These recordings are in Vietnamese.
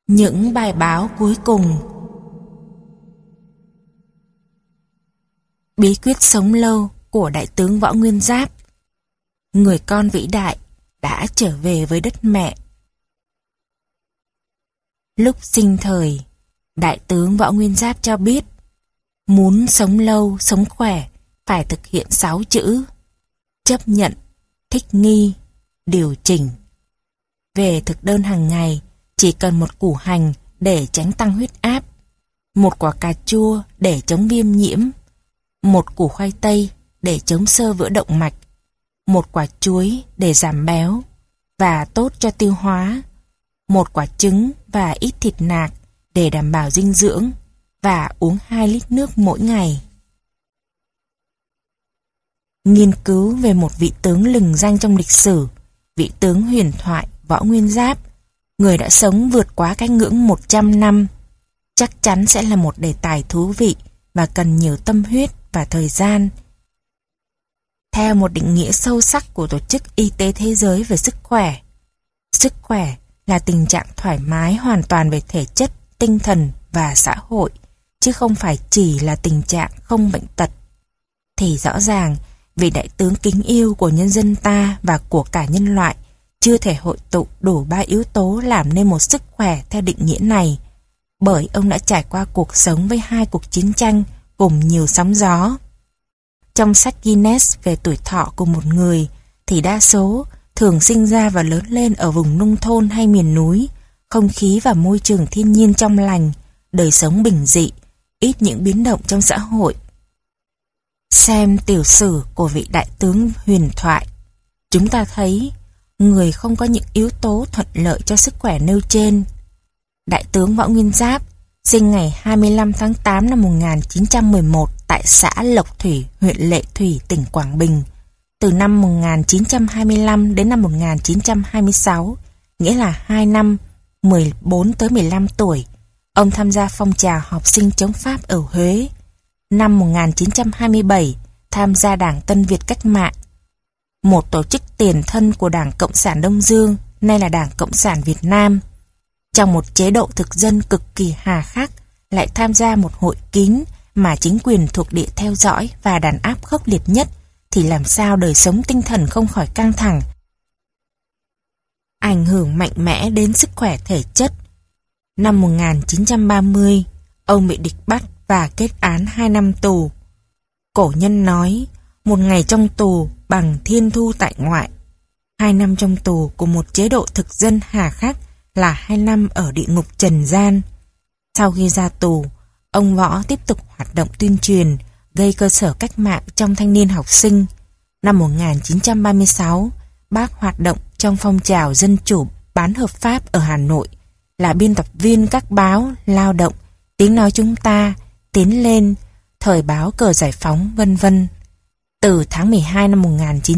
Những bài báo cuối cùng. Bí quyết sống lâu của Đại tướng Võ Nguyên Giáp. Người con vĩ đại đã trở về với đất mẹ. Lúc sinh thời, Đại tướng Võ Nguyên Giáp cho biết, muốn sống lâu, sống khỏe, phải thực hiện 6 chữ: chấp nhận, thích nghi, điều chỉnh. Về thực đơn hàng ngày, chỉ cần một củ hành để tránh tăng huyết áp, một quả cà chua để chống viêm nhiễm, một củ khoai tây để chống xơ vữa động mạch, một quả chuối để giảm béo và tốt cho tiêu hóa, một quả trứng và ít thịt nạc để đảm bảo dinh dưỡng, và uống 2 lít nước mỗi ngày. Nghiên cứu về một vị tướng lừng danh trong lịch sử, vị tướng huyền thoại Võ Nguyên Giáp, người đã sống vượt quá cái ngưỡng 100 năm, chắc chắn sẽ là một đề tài thú vị và cần nhiều tâm huyết và thời gian. Theo một định nghĩa sâu sắc của Tổ chức Y tế Thế giới về sức khỏe là tình trạng thoải mái hoàn toàn về thể chất, tinh thần và xã hội, chứ không phải chỉ là tình trạng không bệnh tật. Thì rõ ràng, vị đại tướng kính yêu của nhân dân ta và của cả nhân loại chưa thể hội tụ đủ 3 yếu tố làm nên một sức khỏe theo định nghĩa này, bởi ông đã trải qua cuộc sống với 2 cuộc chiến tranh cùng nhiều sóng gió. Trong sách Guinness về tuổi thọ của một người thì đa số thường sinh ra và lớn lên ở vùng nông thôn hay miền núi, không khí và môi trường thiên nhiên trong lành, đời sống bình dị, ít những biến động trong xã hội. Xem tiểu sử của vị đại tướng huyền thoại, chúng ta thấy người không có những yếu tố thuận lợi cho sức khỏe nêu trên. Đại tướng Võ Nguyên Giáp sinh ngày 25 tháng 8 năm 1911 tại xã Lộc Thủy, huyện Lệ Thủy, tỉnh Quảng Bình. Từ năm 1925 đến năm 1926, nghĩa là 2 năm, 14 tới 15 tuổi, ông tham gia phong trào học sinh chống Pháp ở Huế. Năm 1927, tham gia Đảng Tân Việt Cách Mạng, một tổ chức tiền thân của Đảng Cộng sản Đông Dương, nay là Đảng Cộng sản Việt Nam. Trong một chế độ thực dân cực kỳ hà khắc, lại tham gia một hội kín mà chính quyền thuộc địa theo dõi và đàn áp khốc liệt nhất, thì làm sao đời sống tinh thần không khỏi căng thẳng, ảnh hưởng mạnh mẽ đến sức khỏe thể chất. Năm 1930, ông bị địch bắt và kết án 2 năm tù. Cổ nhân nói, một ngày trong tù bằng thiên thu tại ngoại. 2 năm trong tù của một chế độ thực dân hà khắc là 2 năm ở địa ngục trần gian. Sau khi ra tù, ông Võ tiếp tục hoạt động tuyên truyền, gây cơ sở cách mạng trong thanh niên học sinh. Năm 1936, bác hoạt động trong phong trào dân chủ bán hợp pháp ở Hà Nội, là biên tập viên các báo Lao Động, Tiếng Nói Chúng Ta, Tiến Lên, Thời báo Cờ Giải Phóng, vân vân. Từ tháng 12 năm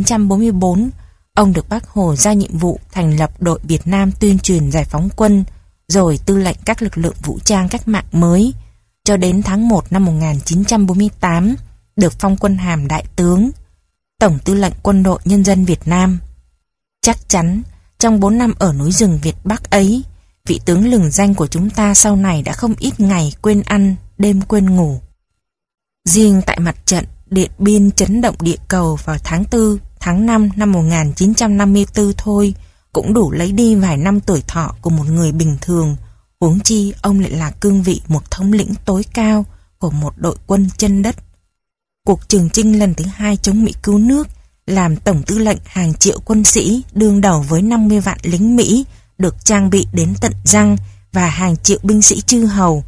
1944, ông được Bác Hồ giao nhiệm vụ thành lập đội Việt Nam tuyên truyền giải phóng quân, rồi tư lệnh các lực lượng vũ trang cách mạng mới, cho đến tháng 1 năm 1948, được phong quân hàm đại tướng, Tổng tư lệnh Quân đội Nhân dân Việt Nam. Chắc chắn, trong 4 năm ở núi rừng Việt Bắc ấy, vị tướng lừng danh của chúng ta sau này đã không ít ngày quên ăn, đêm quên ngủ. Riêng tại mặt trận Điện Biên chấn động địa cầu vào tháng 4, tháng 5 năm 1954 thôi, cũng đủ lấy đi vài năm tuổi thọ của một người bình thường, huống chi ông lại là cương vị một thống lĩnh tối cao của một đội quân chân đất. Cuộc Trường Chinh lần thứ 2 chống Mỹ cứu nước, làm tổng tư lệnh hàng triệu quân sĩ đương đầu với 50 vạn lính Mỹ được trang bị đến tận răng và hàng triệu binh sĩ chư hầu.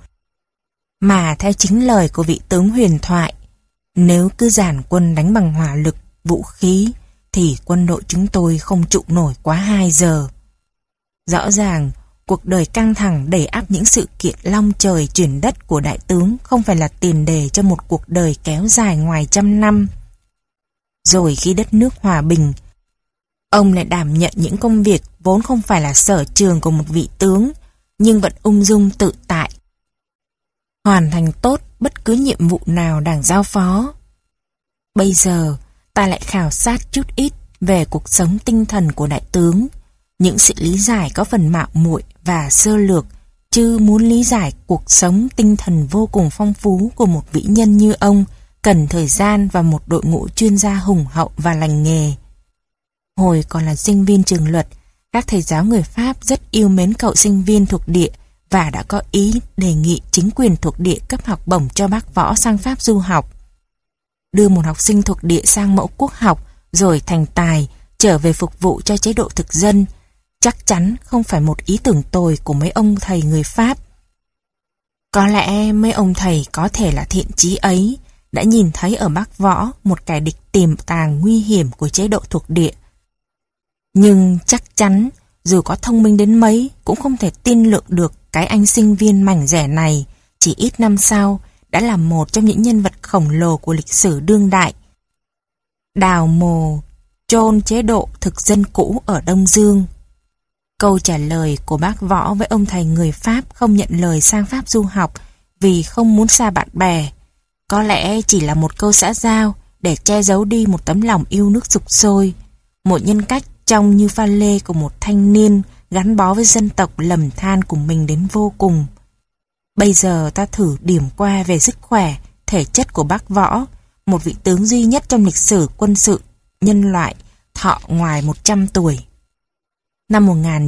Mà theo chính lời của vị tướng huyền thoại, nếu cứ dàn quân đánh bằng hỏa lực, vũ khí, thì quân đội chúng tôi không trụ nổi quá 2 giờ. Rõ ràng, cuộc đời căng thẳng đẩy áp những sự kiện long trời chuyển đất của đại tướng không phải là tiền đề cho một cuộc đời kéo dài ngoài trăm năm. Rồi khi đất nước hòa bình, ông lại đảm nhận những công việc vốn không phải là sở trường của một vị tướng, nhưng vẫn ung dung tự tại, hoàn thành tốt bất cứ nhiệm vụ nào Đảng giao phó. Bây giờ, ta lại khảo sát chút ít về cuộc sống tinh thần của đại tướng. Những sự lý giải có phần mạo muội và sơ lược, Chứ muốn lý giải cuộc sống tinh thần vô cùng phong phú của một vĩ nhân như ông cần thời gian và một đội ngũ chuyên gia hùng hậu và lành nghề. Hồi còn là sinh viên trường luật, các thầy giáo người Pháp rất yêu mến cậu sinh viên thuộc địa và đã có ý đề nghị chính quyền thuộc địa cấp học bổng cho bác Võ sang Pháp du học. Đưa một học sinh thuộc địa sang mẫu quốc học rồi thành tài trở về phục vụ cho chế độ thực dân chắc chắn không phải một ý tưởng tồi của mấy ông thầy người Pháp. Có lẽ mấy ông thầy có thể là thiện chí ấy đã nhìn thấy ở bác Võ một kẻ địch tiềm tàng nguy hiểm của chế độ thuộc địa. Nhưng chắc chắn dù có thông minh đến mấy cũng không thể tin lượng được cái anh sinh viên mảnh rẻ này chỉ ít năm sau đã là một trong những nhân vật khổng lồ của lịch sử đương đại. Đào mồ chôn chế độ thực dân cũ ở Đông Dương. Câu trả lời của bác Võ với ông thầy người Pháp không nhận lời sang Pháp du học vì không muốn xa bạn bè, có lẽ chỉ là một câu xã giao để che giấu đi một tấm lòng yêu nước sục sôi, một nhân cách trông như pha lê của một thanh niên gắn bó với dân tộc lầm than của mình đến vô cùng. Bây giờ ta thử điểm qua về sức khỏe, thể chất của bác Võ, một vị tướng duy nhất trong lịch sử quân sự nhân loại thọ ngoài 100 tuổi. Năm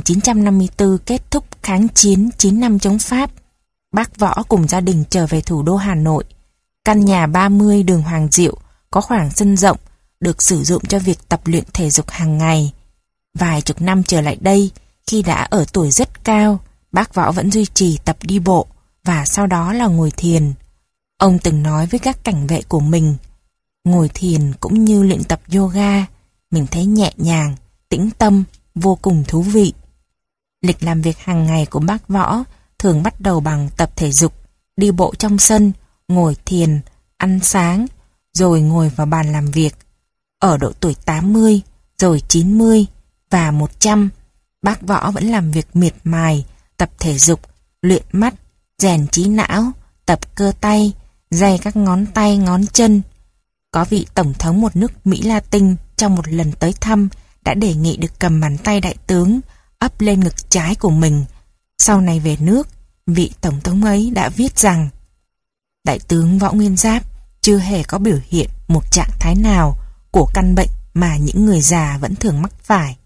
1954 kết thúc kháng chiến 9 năm chống Pháp, bác Võ cùng gia đình trở về thủ đô Hà Nội. Căn nhà 30 đường Hoàng Diệu có khoảng sân rộng, được sử dụng cho việc tập luyện thể dục hàng ngày. Vài chục năm trở lại đây, khi đã ở tuổi rất cao, bác Võ vẫn duy trì tập đi bộ và sau đó là ngồi thiền. Ông từng nói với các cảnh vệ của mình, ngồi thiền cũng như luyện tập yoga, mình thấy nhẹ nhàng, tĩnh tâm, vô cùng thú vị. Lịch làm việc hàng ngày của bác Võ thường bắt đầu bằng tập thể dục, đi bộ trong sân, ngồi thiền, ăn sáng, rồi ngồi vào bàn làm việc. Ở độ tuổi 80, rồi 90 và 100, bác Võ vẫn làm việc miệt mài, tập thể dục, luyện mắt, rèn trí não, tập cơ tay, day các ngón tay, ngón chân. Có vị tổng thống một nước Mỹ Latin trong một lần tới thăm đã đề nghị được cầm bàn tay đại tướng ấp lên ngực trái của mình. Sau này về nước, vị tổng thống ấy đã viết rằng đại tướng Võ Nguyên Giáp chưa hề có biểu hiện một trạng thái nào của căn bệnh mà những người già vẫn thường mắc phải.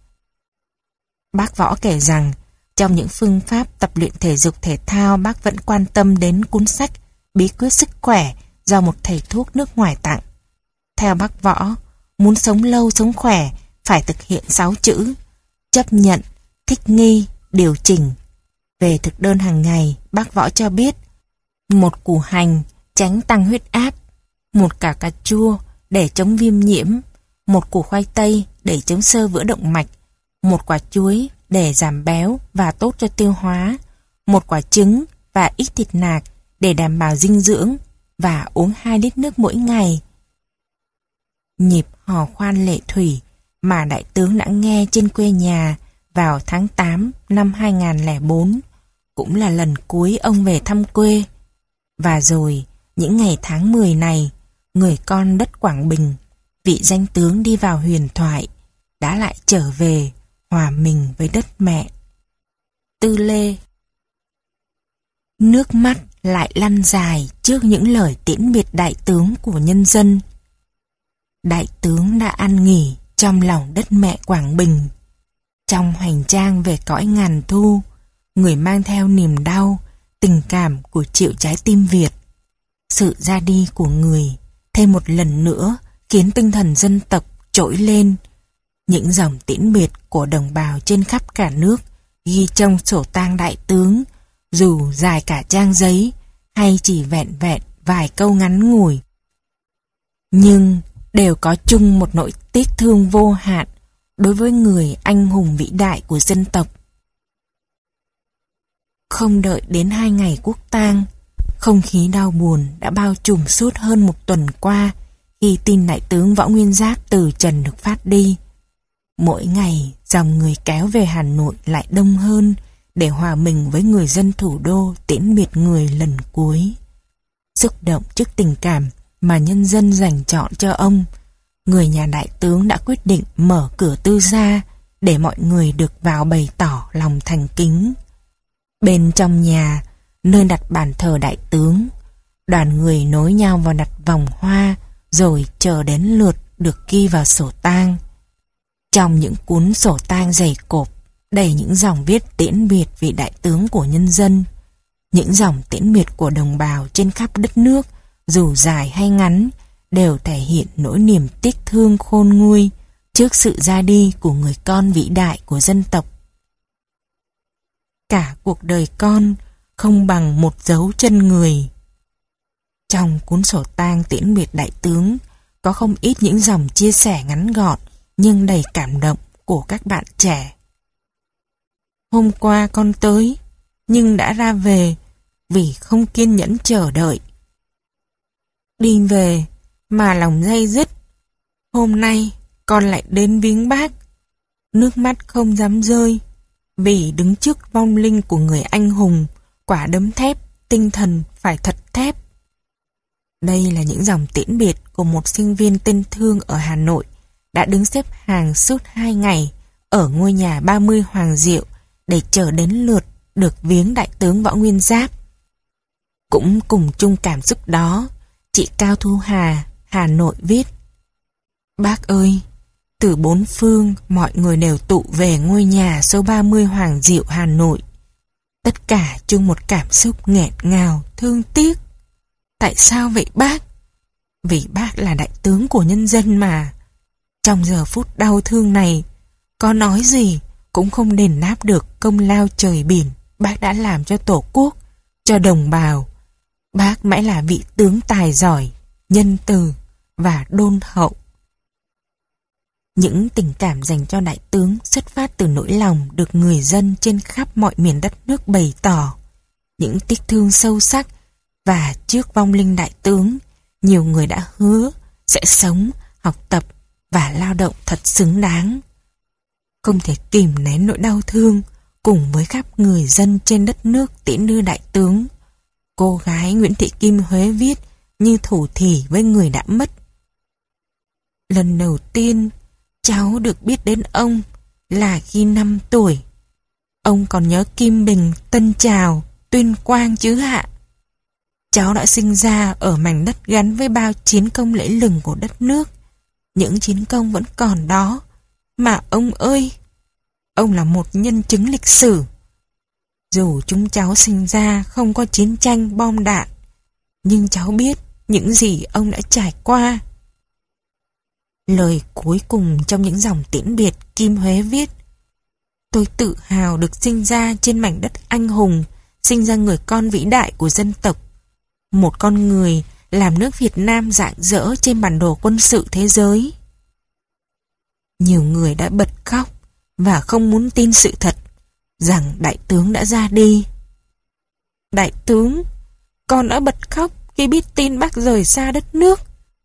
Bác Võ kể rằng trong những phương pháp tập luyện thể dục thể thao, bác vẫn quan tâm đến cuốn sách Bí quyết sức khỏe do một thầy thuốc nước ngoài tặng. Theo bác Võ, muốn sống lâu sống khỏe phải thực hiện 6 chữ: chấp nhận, thích nghi, điều chỉnh. Về thực đơn hàng ngày, bác Võ cho biết 1 củ hành tránh tăng huyết áp, 1 quả cà chua để chống viêm nhiễm, 1 củ khoai tây để chống xơ vữa động mạch, 1 quả chuối để giảm béo và tốt cho tiêu hóa, 1 quả trứng và ít thịt nạc để đảm bảo dinh dưỡng, và uống 2 lít nước mỗi ngày. Nhịp hò khoan lệ thủy mà đại tướng đã nghe trên quê nhà vào tháng 8 năm 2004 cũng là lần cuối ông về thăm quê. Và rồi, những ngày tháng 10 này, người con đất Quảng Bình, vị danh tướng đi vào huyền thoại, đã lại trở về hòa mình với đất mẹ. Tư Lê. Nước mắt lại lăn dài trước những lời tiễn biệt đại tướng của nhân dân. Đại tướng đã an nghỉ trong lòng đất mẹ Quảng Bình. Trong hành trang về cõi ngàn thu, người mang theo niềm đau, tình cảm của triệu trái tim Việt. Sự ra đi của người thêm một lần nữa khiến tinh thần dân tộc trỗi lên. Những dòng tiễn biệt của đồng bào trên khắp cả nước ghi trong sổ tang đại tướng, dù dài cả trang giấy hay chỉ vẹn vẹn vài câu ngắn ngủi, nhưng đều có chung một nỗi tiếc thương vô hạn đối với người anh hùng vĩ đại của dân tộc. Không đợi đến 2 ngày quốc tang, không khí đau buồn đã bao trùm suốt hơn 1 tuần qua khi tin đại tướng Võ Nguyên Giáp từ trần được phát đi. Mỗi ngày dòng người kéo về Hà Nội lại đông hơn để hòa mình với người dân thủ đô tiễn biệt người lần cuối. Xúc động trước tình cảm mà nhân dân dành chọn cho ông, người nhà đại tướng đã quyết định mở cửa tư gia để mọi người được vào bày tỏ lòng thành kính. Bên trong nhà, nơi đặt bàn thờ đại tướng, đoàn người nối nhau vào đặt vòng hoa, rồi chờ đến lượt được ghi vào sổ tang. Trong những cuốn sổ tang dày cộp, đầy những dòng viết tiễn biệt vị đại tướng của nhân dân. Những dòng tiễn biệt của đồng bào trên khắp đất nước, dù dài hay ngắn, đều thể hiện nỗi niềm tiếc thương khôn nguôi trước sự ra đi của người con vĩ đại của dân tộc. Cả cuộc đời con không bằng một dấu chân người. Trong cuốn sổ tang tiễn biệt đại tướng có không ít những dòng chia sẻ ngắn gọn nhưng đầy cảm động của các bạn trẻ. Hôm qua con tới, nhưng đã ra về vì không kiên nhẫn chờ đợi. Đi về mà lòng day dứt. Hôm nay con lại đến viếng bác. Nước mắt không dám rơi vì đứng trước vong linh của người anh hùng, quả đấm thép, tinh thần phải thật thép. Đây là những dòng tiễn biệt của một sinh viên tên Thương ở Hà Nội đã đứng xếp hàng suốt 2 ngày ở ngôi nhà 30 Hoàng Diệu để chờ đến lượt được viếng đại tướng Võ Nguyên Giáp. Cũng cùng chung cảm xúc đó, chị Cao Thu Hà, Hà Nội viết: Bác ơi, từ bốn phương mọi người đều tụ về ngôi nhà số 30 Hoàng Diệu Hà Nội. Tất cả chung một cảm xúc nghẹn ngào, thương tiếc. Tại sao vậy bác? Vì bác là đại tướng của nhân dân mà. Trong giờ phút đau thương này, có nói gì cũng không đền đáp được công lao trời biển bác đã làm cho Tổ quốc, cho đồng bào. Bác mãi là vị tướng tài giỏi, nhân từ và đôn hậu. Những tình cảm dành cho đại tướng xuất phát từ nỗi lòng được người dân trên khắp mọi miền đất nước bày tỏ. Những tiếc thương sâu sắc, và trước vong linh đại tướng, nhiều người đã hứa sẽ sống, học tập và lao động thật xứng đáng. Không thể kìm nén nỗi đau thương cùng với khắp người dân trên đất nước tiễn đưa đại tướng. Cô gái Nguyễn Thị Kim Huế viết như thủ thỉ với người đã mất. Lần đầu tiên cháu được biết đến ông là khi 5 tuổi. Ông còn nhớ Kim Bình, Tân Trào, Tuyên Quang chứ ạ? Cháu đã sinh ra ở mảnh đất gắn với bao chiến công lẫy lừng của đất nước. Những chiến công vẫn còn đó. Mà ông ơi, ông là một nhân chứng lịch sử. Dù chúng cháu sinh ra không có chiến tranh bom đạn, nhưng cháu biết những gì ông đã trải qua. Lời cuối cùng trong những dòng tiễn biệt, Kim Huế viết: Tôi tự hào được sinh ra trên mảnh đất anh hùng, sinh ra người con vĩ đại của dân tộc. Một con người làm nước Việt Nam rạng rỡ trên bản đồ quân sự thế giới. Nhiều người đã bật khóc và không muốn tin sự thật rằng đại tướng đã ra đi. Đại tướng, con đã bật khóc khi biết tin bác rời xa đất nước.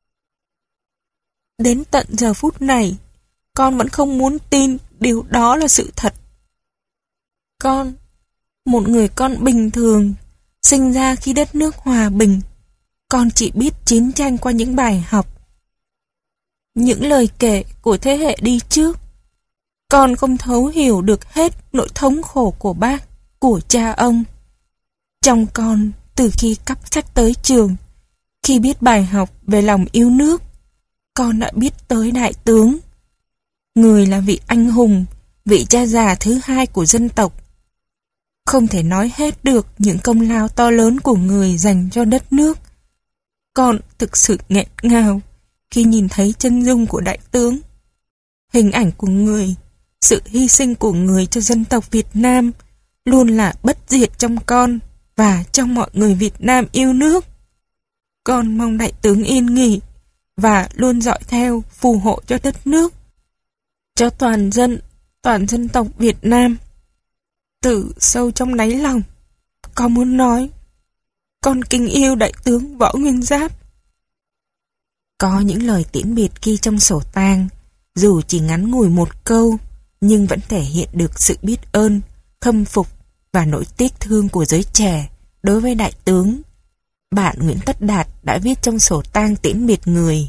Đến tận giờ phút này, con vẫn không muốn tin điều đó là sự thật. Con, một người con bình thường, sinh ra khi đất nước hòa bình, con chỉ biết chiến tranh qua những bài học, những lời kể của thế hệ đi trước. Con không thấu hiểu được hết nỗi thống khổ của bác, của cha ông. Trong con, từ khi cắp sách tới trường, khi biết bài học về lòng yêu nước, con đã biết tới đại tướng. Người là vị anh hùng, vị cha già thứ hai của dân tộc. Không thể nói hết được những công lao to lớn của người dành cho đất nước. Con thực sự nghẹn ngào khi nhìn thấy chân dung của đại tướng. Hình ảnh của người, sự hy sinh của người cho dân tộc Việt Nam luôn là bất diệt trong con và trong mọi người Việt Nam yêu nước. Con mong đại tướng yên nghỉ và luôn dõi theo phù hộ cho đất nước, cho toàn dân tộc Việt Nam. Từ sâu trong đáy lòng, con muốn nói, con kính yêu đại tướng Võ Nguyên Giáp. Có những lời tiễn biệt ghi trong sổ tang, dù chỉ ngắn ngủi một câu, nhưng vẫn thể hiện được sự biết ơn, khâm phục và nỗi tiếc thương của giới trẻ đối với đại tướng. Bạn Nguyễn Tất Đạt đã viết trong sổ tang tiễn biệt người: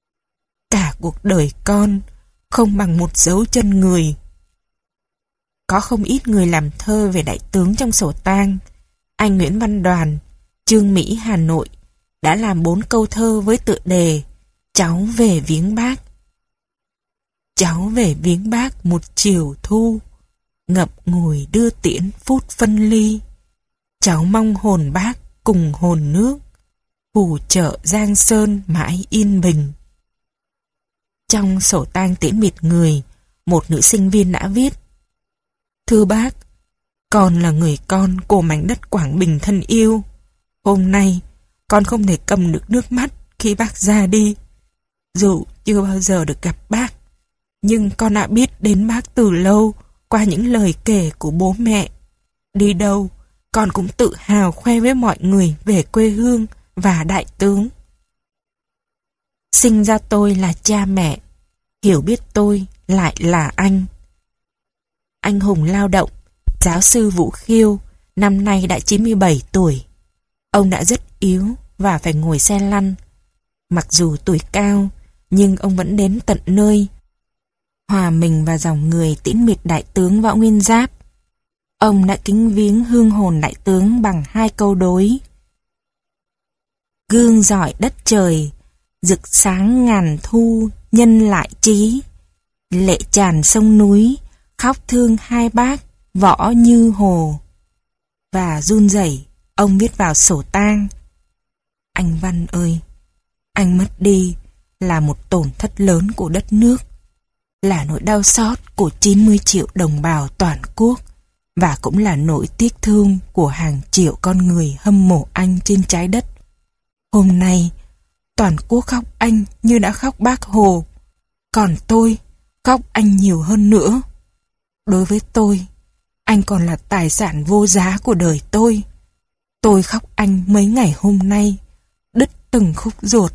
Cả cuộc đời con không bằng một dấu chân người. có không ít người làm thơ về đại tướng trong sổ tang. Anh Nguyễn Văn Đoàn, Chương Mỹ, Hà Nội đã làm 4 câu thơ với tựa đề Cháu về viếng bác. Cháu về viếng bác một chiều thu, ngậm ngùi đưa tiễn phút phân ly. Cháu mong hồn bác cùng hồn nước, phù trợ Giang Sơn mãi yên bình. Trong sổ tang tiễn biệt người, một nữ sinh viên đã viết: Thưa bác, con là người con của mảnh đất Quảng Bình thân yêu. Hôm nay, con không thể cầm được nước mắt khi bác ra đi. Dù chưa bao giờ được gặp bác, nhưng con đã biết đến bác từ lâu qua những lời kể của bố mẹ. Đi đâu, con cũng tự hào khoe với mọi người về quê hương và đại tướng. Sinh ra tôi là cha mẹ, hiểu biết tôi lại là anh. Anh hùng lao động, giáo sư Vũ Khiêu, năm nay đã 97 tuổi. Ông đã rất yếu và phải ngồi xe lăn. Mặc dù tuổi cao, nhưng ông vẫn đến tận nơi, hòa mình vào dòng người tiễn biệt đại tướng Võ Nguyên Giáp. Ông đã kính viếng hương hồn đại tướng bằng 2 câu đối: Gương rọi đất trời, rực sáng ngàn thu nhân lại trí. Lệ tràn sông núi, khóc thương hai bác, Võ Như Hồ. Và run rẩy, ông viết vào sổ tang: Anh Văn ơi, anh mất đi là một tổn thất lớn của đất nước, là nỗi đau xót của 90 triệu đồng bào toàn quốc, và cũng là nỗi tiếc thương của hàng triệu con người hâm mộ anh trên trái đất. Hôm nay, toàn quốc khóc anh như đã khóc Bác Hồ, còn tôi khóc anh nhiều hơn nữa. Đối với tôi, anh còn là tài sản vô giá của đời tôi. Tôi khóc anh mấy ngày hôm nay, đứt từng khúc ruột.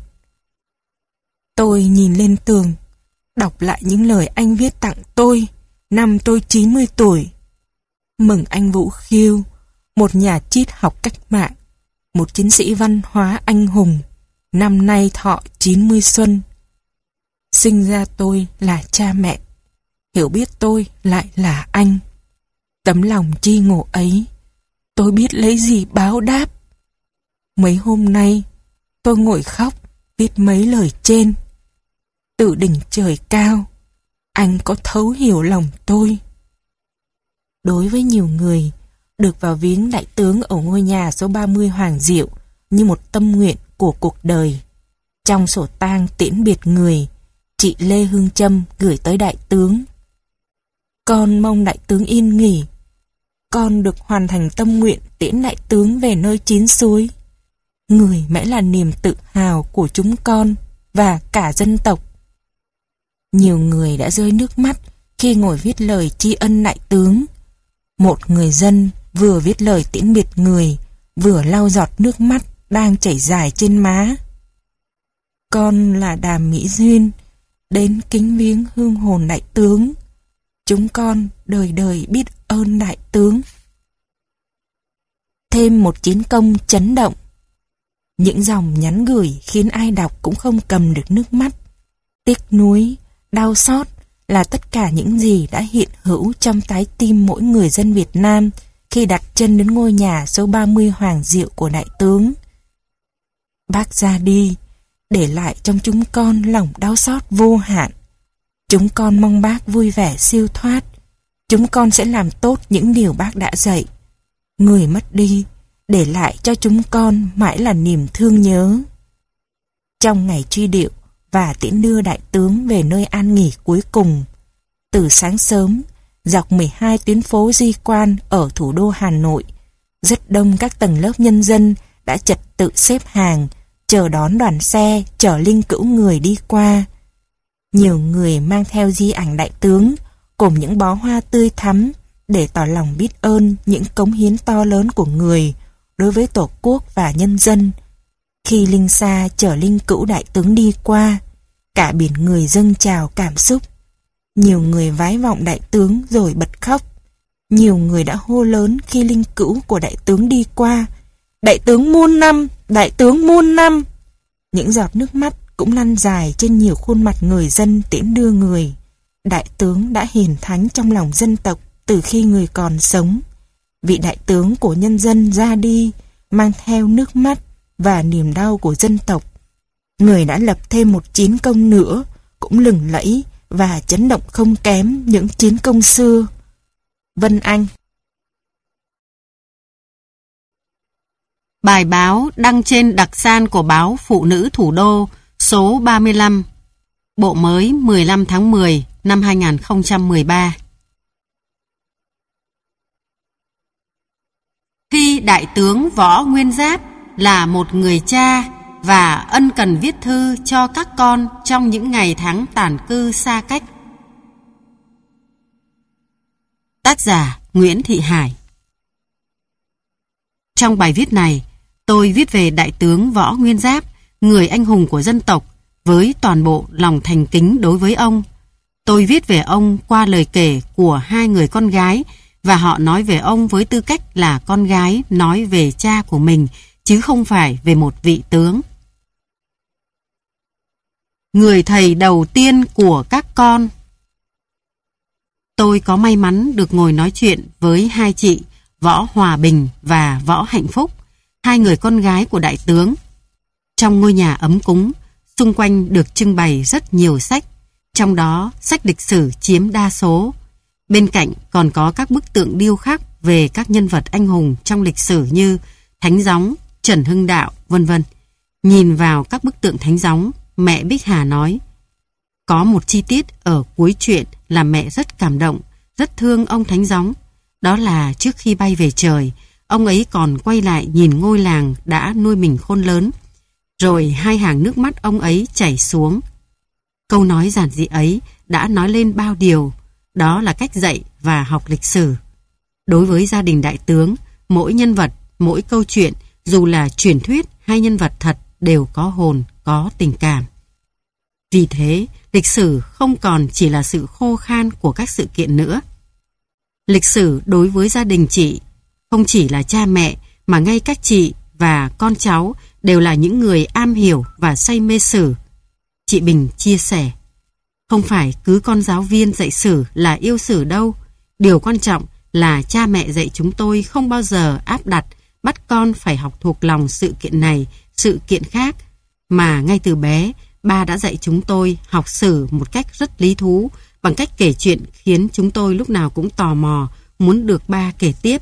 Tôi nhìn lên tường, đọc lại những lời anh viết tặng tôi năm tôi 90 tuổi. Mừng anh Vũ Khiêu, một nhà triết học cách mạng, một chiến sĩ văn hóa anh hùng, năm nay thọ 90 xuân. Sinh ra tôi là cha mẹ, hiểu biết tôi lại là anh. Tấm lòng tri ngộ ấy, tôi biết lấy gì báo đáp. Mấy hôm nay, tôi ngồi khóc, viết mấy lời trên. Từ đỉnh trời cao, anh có thấu hiểu lòng tôi. Đối với nhiều người, được vào viếng đại tướng ở ngôi nhà số 30 Hoàng Diệu như một tâm nguyện của cuộc đời. Trong sổ tang tiễn biệt người, chị Lê Hương Trâm gửi tới đại tướng: Con mong đại tướng yên nghỉ. Con được hoàn thành tâm nguyện tiễn đại tướng về nơi chín suối. Người mãi là niềm tự hào của chúng con và cả dân tộc. Nhiều người đã rơi nước mắt khi ngồi viết lời tri ân đại tướng. Một người dân vừa viết lời tiễn biệt người, vừa lau giọt nước mắt đang chảy dài trên má. Con là Đàm Mỹ Duyên, đến kính viếng hương hồn đại tướng. Chúng con đời đời biết ơn đại tướng. Thêm một chiến công chấn động. Những dòng nhắn gửi khiến ai đọc cũng không cầm được nước mắt. Tiếc nuối, đau xót là tất cả những gì đã hiện hữu trong trái tim mỗi người dân Việt Nam khi đặt chân đến ngôi nhà số 30 Hoàng Diệu của đại tướng. Bác ra đi, để lại trong chúng con lòng đau xót vô hạn. Chúng con mong bác vui vẻ siêu thoát. Chúng con sẽ làm tốt những điều bác đã dạy. Người mất đi, để lại cho chúng con mãi là niềm thương nhớ. Trong ngày truy điệu và tiễn đưa đại tướng về nơi an nghỉ cuối cùng, từ sáng sớm, dọc 12 tuyến phố di quan ở thủ đô Hà Nội, rất đông các tầng lớp nhân dân đã trật tự xếp hàng, chờ đón đoàn xe chở linh cữu người đi qua. Nhiều người mang theo di ảnh đại tướng cùng những bó hoa tươi thắm để tỏ lòng biết ơn những cống hiến to lớn của người đối với Tổ quốc và nhân dân. Khi linh xa chở linh cữu đại tướng đi qua, cả biển người dâng trào cảm xúc. Nhiều người vái vọng đại tướng rồi bật khóc. Nhiều người đã hô lớn khi linh cữu của đại tướng đi qua: Đại tướng muôn năm! Đại tướng muôn năm! Những giọt nước mắt cũng lăn dài trên nhiều khuôn mặt người dân tiễn đưa người. Đại tướng đã hiền thánh trong lòng dân tộc từ khi người còn sống. Vị đại tướng của nhân dân ra đi, mang theo nước mắt và niềm đau của dân tộc. Người đã lập thêm một chiến công nữa, cũng lừng lẫy và chấn động không kém những chiến công xưa. Vân Anh. Bài báo đăng trên đặc san của báo Phụ nữ Thủ đô số 35, bộ mới 15 tháng 10 năm 2013. Khi Đại tướng Võ Nguyên Giáp là một người cha và ân cần viết thư cho các con trong những ngày tháng tản cư xa cách. Tác giả Nguyễn Thị Hải. Trong bài viết này, tôi viết về Đại tướng Võ Nguyên Giáp, người anh hùng của dân tộc, với toàn bộ lòng thành kính đối với ông. Tôi viết về ông qua lời kể của hai người con gái, và họ nói về ông với tư cách là con gái nói về cha của mình, chứ không phải về một vị tướng. Người thầy đầu tiên của các con. Tôi có may mắn được ngồi nói chuyện với hai chị Võ Hòa Bình và Võ Hạnh Phúc, hai người con gái của đại tướng. Trong ngôi nhà ấm cúng, xung quanh được trưng bày rất nhiều sách, trong đó sách lịch sử chiếm đa số. Bên cạnh còn có các bức tượng điêu khắc về các nhân vật anh hùng trong lịch sử như Thánh Gióng, Trần Hưng Đạo, vân vân. Nhìn vào các bức tượng Thánh Gióng, mẹ Bích Hà nói: có một chi tiết ở cuối truyện làm mẹ rất cảm động, rất thương ông Thánh Gióng. Đó là trước khi bay về trời, ông ấy còn quay lại nhìn ngôi làng đã nuôi mình khôn lớn. Rồi hai hàng nước mắt ông ấy chảy xuống. Câu nói giản dị ấy đã nói lên bao điều. Đó là cách dạy và học lịch sử. Đối với gia đình đại tướng, mỗi nhân vật, mỗi câu chuyện, dù là truyền thuyết hay nhân vật thật, đều có hồn, có tình cảm. Vì thế, lịch sử không còn chỉ là sự khô khan của các sự kiện nữa. Lịch sử đối với gia đình chị không chỉ là cha mẹ, mà ngay các chị và con cháu đều là những người am hiểu và say mê sử. Chị Bình chia sẻ: không phải cứ con giáo viên dạy sử là yêu sử đâu. Điều quan trọng là cha mẹ dạy chúng tôi không bao giờ áp đặt, bắt con phải học thuộc lòng sự kiện này, sự kiện khác. Mà ngay từ bé, ba đã dạy chúng tôi học sử một cách rất lý thú, bằng cách kể chuyện khiến chúng tôi lúc nào cũng tò mò, muốn được ba kể tiếp.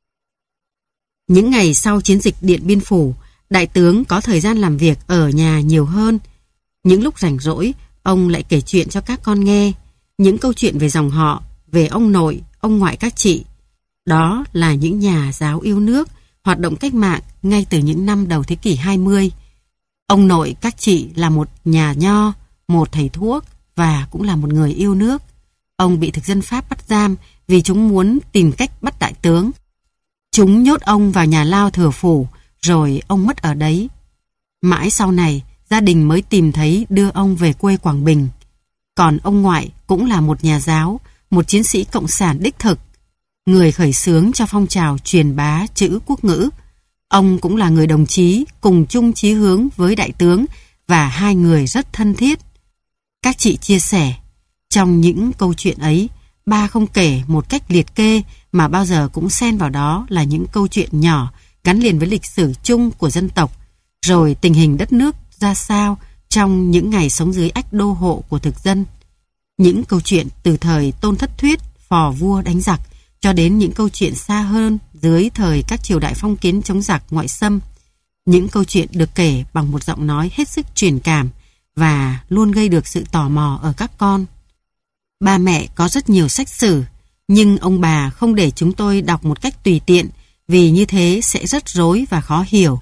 Những ngày sau chiến dịch Điện Biên Phủ, đại tướng có thời gian làm việc ở nhà nhiều hơn. Những lúc rảnh rỗi, ông lại kể chuyện cho các con nghe, những câu chuyện về dòng họ, về ông nội, ông ngoại các chị. Đó là những nhà giáo yêu nước, hoạt động cách mạng ngay từ những năm đầu thế kỷ 20. Ông nội các chị là một nhà nho, một thầy thuốc và cũng là một người yêu nước. Ông bị thực dân Pháp bắt giam vì chúng muốn tìm cách bắt đại tướng. Chúng nhốt ông vào nhà lao Thừa Phủ, rồi ông mất ở đấy. Mãi sau này, gia đình mới tìm thấy đưa ông về quê Quảng Bình. Còn ông ngoại cũng là một nhà giáo, một chiến sĩ cộng sản đích thực, người khởi xướng cho phong trào truyền bá chữ quốc ngữ. Ông cũng là người đồng chí cùng chung chí hướng với đại tướng, và hai người rất thân thiết. Các chị chia sẻ, trong những câu chuyện ấy, ba không kể một cách liệt kê, mà bao giờ cũng xen vào đó là những câu chuyện nhỏ gắn liền với lịch sử chung của dân tộc, rồi tình hình đất nước ra sao trong những ngày sống dưới ách đô hộ của thực dân. Những câu chuyện từ thời Tôn Thất Thuyết, phò vua đánh giặc, cho đến những câu chuyện xa hơn dưới thời các triều đại phong kiến chống giặc ngoại xâm. Những câu chuyện được kể bằng một giọng nói hết sức truyền cảm và luôn gây được sự tò mò ở các con. Ba mẹ có rất nhiều sách sử, nhưng ông bà không để chúng tôi đọc một cách tùy tiện, vì như thế sẽ rất rối và khó hiểu.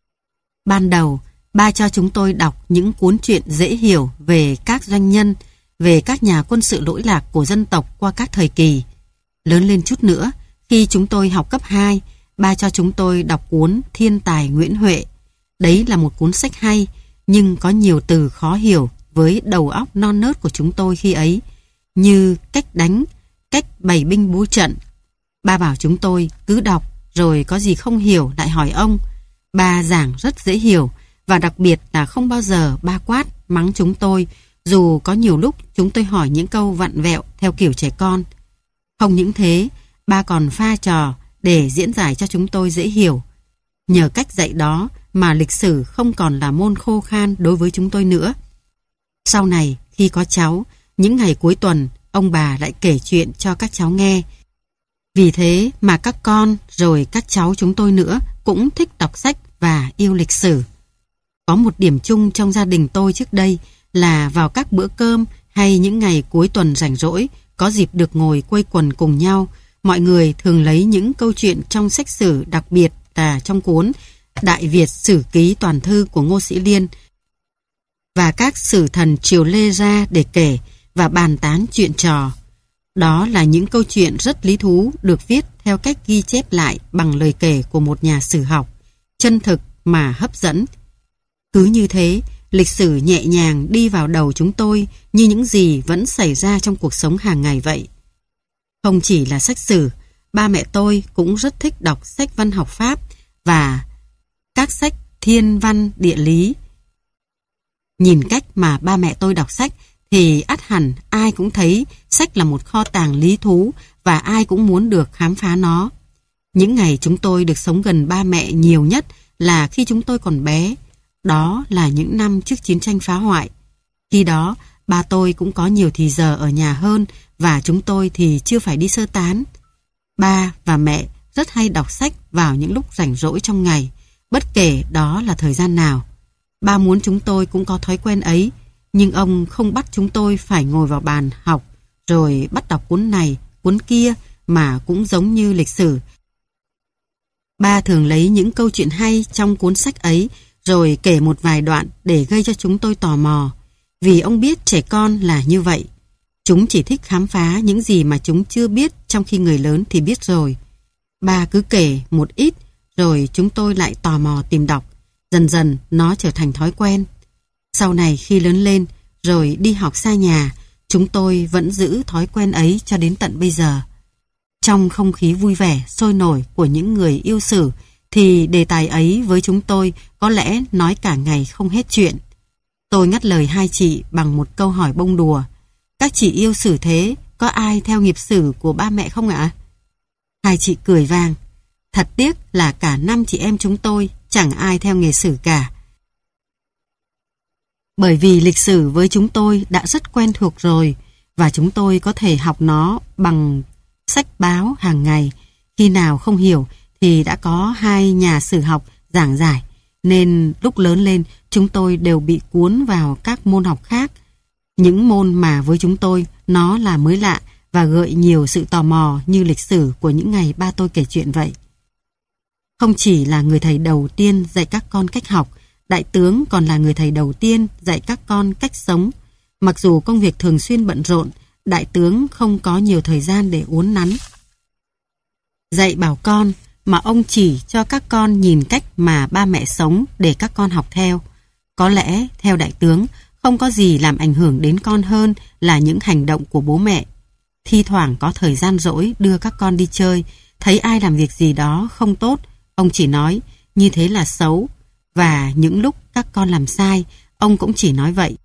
Ban đầu, ba cho chúng tôi đọc những cuốn truyện dễ hiểu về các doanh nhân, về các nhà quân sự lỗi lạc của dân tộc qua các thời kỳ. Lớn lên chút nữa, khi chúng tôi học cấp 2, ba cho chúng tôi đọc cuốn Thiên tài Nguyễn Huệ. Đấy là một cuốn sách hay, nhưng có nhiều từ khó hiểu với đầu óc non nớt của chúng tôi khi ấy, như cách đánh, cách bày binh bố trận. Ba bảo chúng tôi cứ đọc, rồi có gì không hiểu lại hỏi ông. Ba giảng rất dễ hiểu, và đặc biệt là không bao giờ ba quát, mắng chúng tôi, dù có nhiều lúc chúng tôi hỏi những câu vặn vẹo theo kiểu trẻ con. Không những thế, ba còn pha trò để diễn giải cho chúng tôi dễ hiểu. Nhờ cách dạy đó mà lịch sử không còn là môn khô khan đối với chúng tôi nữa. Sau này, khi có cháu, những ngày cuối tuần, ông bà lại kể chuyện cho các cháu nghe. Vì thế mà các con rồi các cháu chúng tôi nữa cũng thích đọc sách và yêu lịch sử. Có một điểm chung trong gia đình tôi trước đây là vào các bữa cơm hay những ngày cuối tuần rảnh rỗi, có dịp được ngồi quây quần cùng nhau, mọi người thường lấy những câu chuyện trong sách sử, đặc biệt là trong cuốn Đại Việt Sử Ký Toàn Thư của Ngô Sĩ Liên và các sử thần triều Lê ra để kể và bàn tán chuyện trò. Đó là những câu chuyện rất lý thú được viết theo cách ghi chép lại bằng lời kể của một nhà sử học, chân thực mà hấp dẫn. Cứ như thế, lịch sử nhẹ nhàng đi vào đầu chúng tôi như những gì vẫn xảy ra trong cuộc sống hàng ngày vậy. Không chỉ là sách sử, ba mẹ tôi cũng rất thích đọc sách văn học Pháp và các sách thiên văn địa lý. Nhìn cách mà ba mẹ tôi đọc sách thì ắt hẳn ai cũng thấy sách là một kho tàng lý thú và ai cũng muốn được khám phá nó. Những ngày chúng tôi được sống gần ba mẹ nhiều nhất là khi chúng tôi còn bé. Đó là những năm trước chiến tranh phá hoại. Khi đó, ba tôi cũng có nhiều thì giờ ở nhà hơn và chúng tôi thì chưa phải đi sơ tán. Ba và mẹ rất hay đọc sách vào những lúc rảnh rỗi trong ngày, bất kể đó là thời gian nào. Ba muốn chúng tôi cũng có thói quen ấy, nhưng ông không bắt chúng tôi phải ngồi vào bàn học rồi bắt đọc cuốn này, cuốn kia mà cũng giống như lịch sử. Ba thường lấy những câu chuyện hay trong cuốn sách ấy rồi kể một vài đoạn để gây cho chúng tôi tò mò. Vì ông biết trẻ con là như vậy. Chúng chỉ thích khám phá những gì mà chúng chưa biết, trong khi người lớn thì biết rồi. Ba cứ kể một ít rồi chúng tôi lại tò mò tìm đọc. Dần dần nó trở thành thói quen. Sau này khi lớn lên rồi đi học xa nhà, chúng tôi vẫn giữ thói quen ấy cho đến tận bây giờ. Trong không khí vui vẻ, sôi nổi của những người yêu sử thì đề tài ấy với chúng tôi có lẽ nói cả ngày không hết chuyện. Tôi ngắt lời hai chị bằng một câu hỏi bông đùa. Các chị yêu sử thế, có ai theo nghiệp sử của ba mẹ không ạ? Hai chị cười vang. Thật tiếc là cả 5 chị em chúng tôi chẳng ai theo nghề sử cả. Bởi vì lịch sử với chúng tôi đã rất quen thuộc rồi và chúng tôi có thể học nó bằng sách báo hàng ngày. Khi nào không hiểu thì đã có 2 nhà sử học giảng giải, nên lúc lớn lên chúng tôi đều bị cuốn vào các môn học khác. Những môn mà với chúng tôi nó là mới lạ và gợi nhiều sự tò mò như lịch sử của những ngày ba tôi kể chuyện vậy. Không chỉ là người thầy đầu tiên dạy các con cách học, đại tướng còn là người thầy đầu tiên dạy các con cách sống. Mặc dù công việc thường xuyên bận rộn, đại tướng không có nhiều thời gian để uốn nắn dạy bảo con, mà ông chỉ cho các con nhìn cách mà ba mẹ sống để các con học theo. Có lẽ, theo đại tướng, không có gì làm ảnh hưởng đến con hơn là những hành động của bố mẹ. Thi thoảng có thời gian rỗi đưa các con đi chơi, thấy ai làm việc gì đó không tốt, ông chỉ nói như thế là xấu, và những lúc các con làm sai, ông cũng chỉ nói vậy.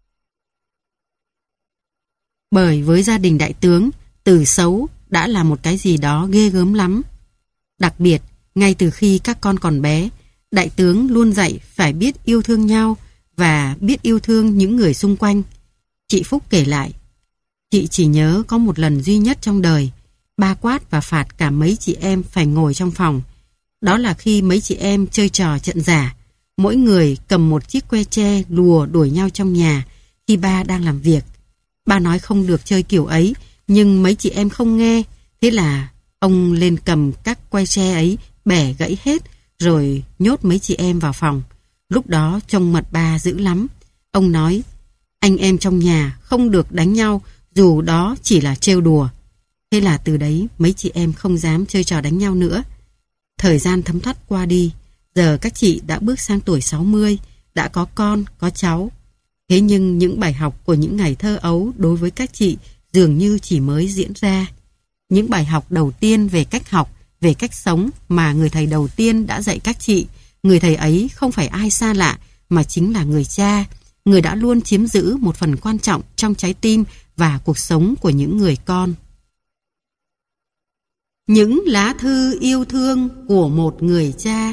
Bởi với gia đình đại tướng, từ xấu đã là một cái gì đó ghê gớm lắm. Đặc biệt, ngay từ khi các con còn bé, đại tướng luôn dạy phải biết yêu thương nhau và biết yêu thương những người xung quanh. Chị Phúc kể lại, chị chỉ nhớ có một lần duy nhất trong đời, ba quát và phạt cả mấy chị em phải ngồi trong phòng. Đó là khi mấy chị em chơi trò trận giả, mỗi người cầm một chiếc que tre lùa đuổi nhau trong nhà khi ba đang làm việc. Ba nói không được chơi kiểu ấy, nhưng mấy chị em không nghe, thế là ông lên cầm các que tre ấy bẻ gãy hết rồi nhốt mấy chị em vào phòng. Lúc đó trông mặt ba dữ lắm. Ông nói, anh em trong nhà không được đánh nhau dù đó chỉ là trêu đùa. Thế là từ đấy mấy chị em không dám chơi trò đánh nhau nữa. Thời gian thấm thoát qua đi, giờ các chị đã bước sang tuổi 60, đã có con, có cháu. Thế nhưng những bài học của những ngày thơ ấu đối với các chị dường như chỉ mới diễn ra. Những bài học đầu tiên về cách học, về cách sống mà người thầy đầu tiên đã dạy các chị, người thầy ấy không phải ai xa lạ mà chính là người cha, người đã luôn chiếm giữ một phần quan trọng trong trái tim và cuộc sống của những người con. Những lá thư yêu thương của một người cha.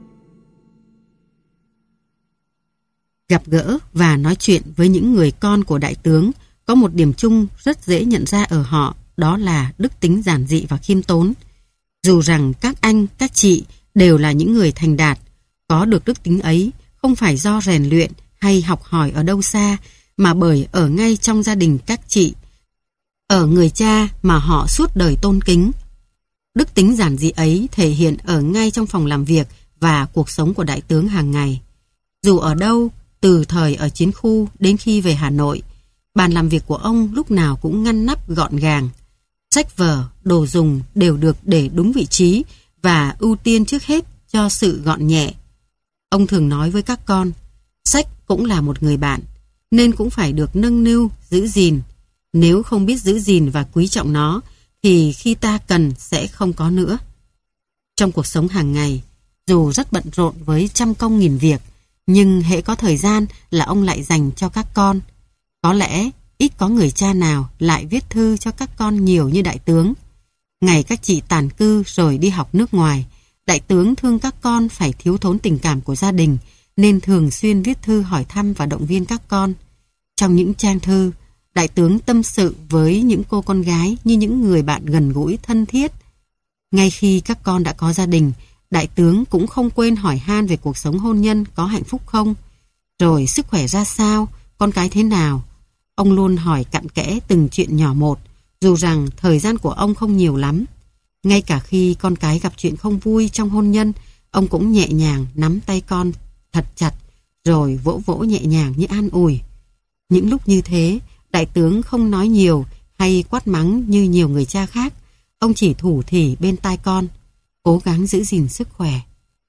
Gặp gỡ và nói chuyện với những người con của đại tướng có một điểm chung rất dễ nhận ra ở họ, đó là đức tính giản dị và khiêm tốn. Dù rằng các anh, các chị đều là những người thành đạt, có được đức tính ấy không phải do rèn luyện hay học hỏi ở đâu xa, mà bởi ở ngay trong gia đình các chị, ở người cha mà họ suốt đời tôn kính. Đức tính giản dị ấy thể hiện ở ngay trong phòng làm việc và cuộc sống của đại tướng hàng ngày. Dù ở đâu, từ thời ở chiến khu đến khi về Hà Nội, bàn làm việc của ông lúc nào cũng ngăn nắp gọn gàng. Sách vở, đồ dùng đều được để đúng vị trí và ưu tiên trước hết cho sự gọn nhẹ. Ông thường nói với các con, sách cũng là một người bạn, nên cũng phải được nâng niu, giữ gìn. Nếu không biết giữ gìn và quý trọng nó, thì khi ta cần sẽ không có nữa. Trong cuộc sống hàng ngày, dù rất bận rộn với trăm công nghìn việc, nhưng hễ có thời gian là ông lại dành cho các con. Có lẽ ít có người cha nào lại viết thư cho các con nhiều như đại tướng. Ngày các chị tản cư rồi đi học nước ngoài, đại tướng thương các con phải thiếu thốn tình cảm của gia đình, nên thường xuyên viết thư hỏi thăm và động viên các con. Trong những trang thư, đại tướng tâm sự với những cô con gái như những người bạn gần gũi thân thiết. Ngay khi các con đã có gia đình, đại tướng cũng không quên hỏi han về cuộc sống hôn nhân có hạnh phúc không, rồi sức khỏe ra sao, con cái thế nào. Ông luôn hỏi cặn kẽ từng chuyện nhỏ một, dù rằng thời gian của ông không nhiều lắm. Ngay cả khi con cái gặp chuyện không vui trong hôn nhân, ông cũng nhẹ nhàng nắm tay con thật chặt, rồi vỗ vỗ nhẹ nhàng như an ủi. Những lúc như thế, đại tướng không nói nhiều hay quát mắng như nhiều người cha khác. Ông chỉ thủ thỉ bên tai con, cố gắng giữ gìn sức khỏe.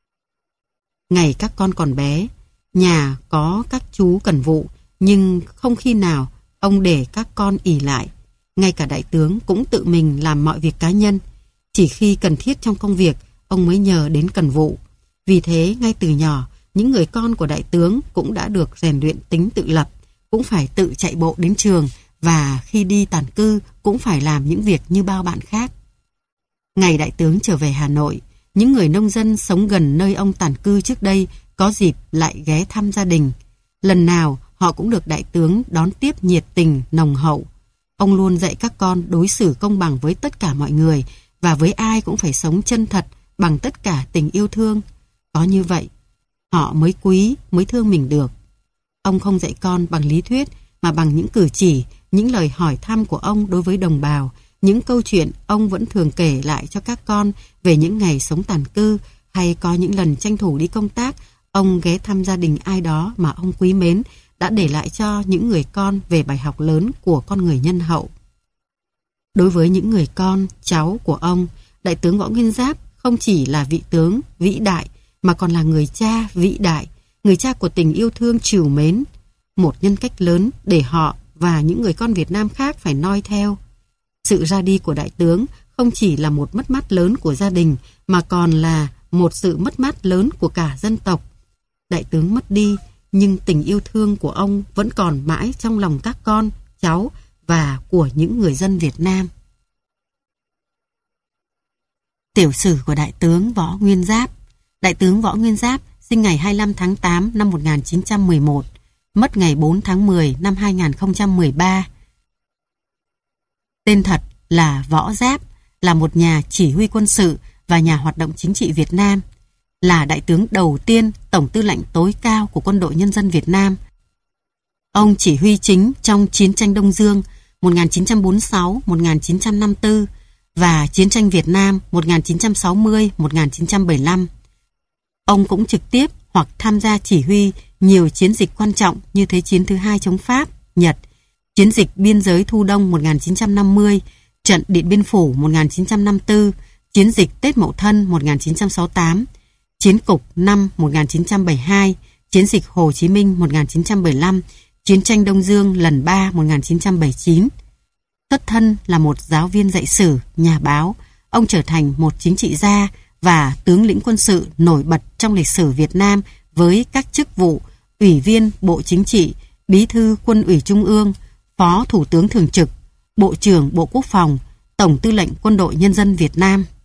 Ngày các con còn bé, nhà có các chú cần vụ, nhưng không khi nào ông để các con ỷ lại. Ngay cả đại tướng cũng tự mình làm mọi việc cá nhân. Chỉ khi cần thiết trong công việc, ông mới nhờ đến cần vụ. Vì thế, ngay từ nhỏ, những người con của đại tướng cũng đã được rèn luyện tính tự lập, cũng phải tự chạy bộ đến trường, và khi đi tản cư cũng phải làm những việc như bao bạn khác. Ngày đại tướng trở về Hà Nội, những người nông dân sống gần nơi ông tản cư trước đây có dịp lại ghé thăm gia đình. Lần nào họ cũng được đại tướng đón tiếp nhiệt tình, nồng hậu. Ông luôn dạy các con đối xử công bằng với tất cả mọi người, và với ai cũng phải sống chân thật bằng tất cả tình yêu thương. Có như vậy, họ mới quý, mới thương mình được. Ông không dạy con bằng lý thuyết, mà bằng những cử chỉ, những lời hỏi thăm của ông đối với đồng bào, những câu chuyện ông vẫn thường kể lại cho các con về những ngày sống tản cư, hay có những lần tranh thủ đi công tác, ông ghé thăm gia đình ai đó mà ông quý mến, đã để lại cho những người con về bài học lớn của con người nhân hậu. Đối với những người con, cháu của ông, đại tướng Võ Nguyên Giáp không chỉ là vị tướng vĩ đại, mà còn là người cha vĩ đại, người cha của tình yêu thương trìu mến, một nhân cách lớn để họ và những người con Việt Nam khác phải noi theo. Sự ra đi của đại tướng không chỉ là một mất mát lớn của gia đình, mà còn là một sự mất mát lớn của cả dân tộc. Đại tướng mất đi, nhưng tình yêu thương của ông vẫn còn mãi trong lòng các con, cháu và của những người dân Việt Nam. Tiểu sử của đại tướng Võ Nguyên Giáp. Đại tướng Võ Nguyên Giáp sinh ngày 25 tháng 8 năm 1911, mất ngày 4 tháng 10 năm 2013. Tên thật là Võ Giáp, là một nhà chỉ huy quân sự và nhà hoạt động chính trị Việt Nam, là đại tướng đầu tiên, tổng tư lệnh tối cao của Quân đội Nhân dân Việt Nam. Ông chỉ huy chính trong Chiến tranh Đông Dương 1946-1954 và Chiến tranh Việt Nam 1960-1975. Ông cũng trực tiếp hoặc tham gia chỉ huy nhiều chiến dịch quan trọng như Thế chiến thứ hai chống Pháp, Nhật, chiến dịch biên giới Thu Đông 1950, trận Điện Biên Phủ 1954, chiến dịch Tết Mậu Thân 1968, chiến cục năm 1972, chiến dịch Hồ Chí Minh 1975, chiến tranh Đông Dương lần 3 1979. Xuất thân là một giáo viên dạy sử, nhà báo, ông trở thành một chính trị gia và tướng lĩnh quân sự nổi bật trong lịch sử Việt Nam với các chức vụ Ủy viên Bộ Chính trị, Bí thư Quân ủy Trung ương, Phó Thủ tướng Thường trực, Bộ trưởng Bộ Quốc phòng, Tổng tư lệnh Quân đội Nhân dân Việt Nam.